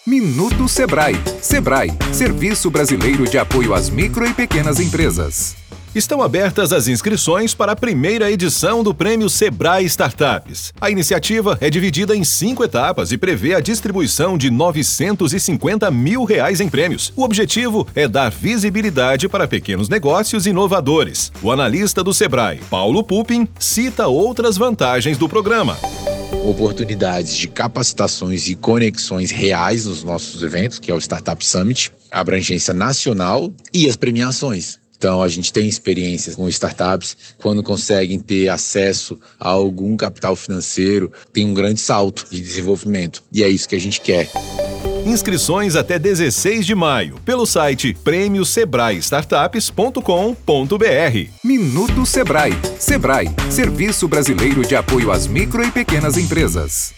Minuto Sebrae. Sebrae, Serviço Brasileiro de Apoio às Micro e Pequenas Empresas. Estão abertas as inscrições para a primeira edição do Prêmio Sebrae Startups. A iniciativa é dividida em 5 etapas e prevê a distribuição de R$950 mil em prêmios. O objetivo é dar visibilidade para pequenos negócios inovadores. O analista do Sebrae, Paulo Pupin, cita outras vantagens do programa. Oportunidades de capacitações e conexões reais nos nossos eventos, que é o Startup Summit, a abrangência nacional e as premiações. Então, a gente tem experiências com startups, quando conseguem ter acesso a algum capital financeiro, tem um grande salto de desenvolvimento. E é isso que a gente quer. Inscrições até 16 de maio, pelo site prêmiosebraestartups.com.br. Minuto Sebrae. Sebrae, Serviço Brasileiro de Apoio às Micro e Pequenas Empresas.